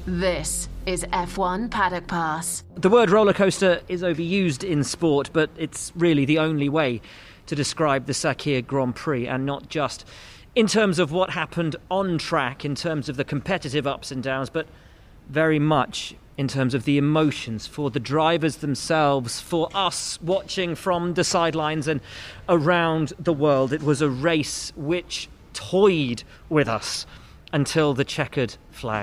This is F1 Paddock Pass. The word roller coaster is overused in sport, but it's really the only way to describe the Sakhir Grand Prix, and not just in terms of what happened on track, in terms of the competitive ups and downs, but very much in terms of the emotions for the drivers themselves, for us watching from the sidelines and around the world. It was a race which toyed with us until the checkered flag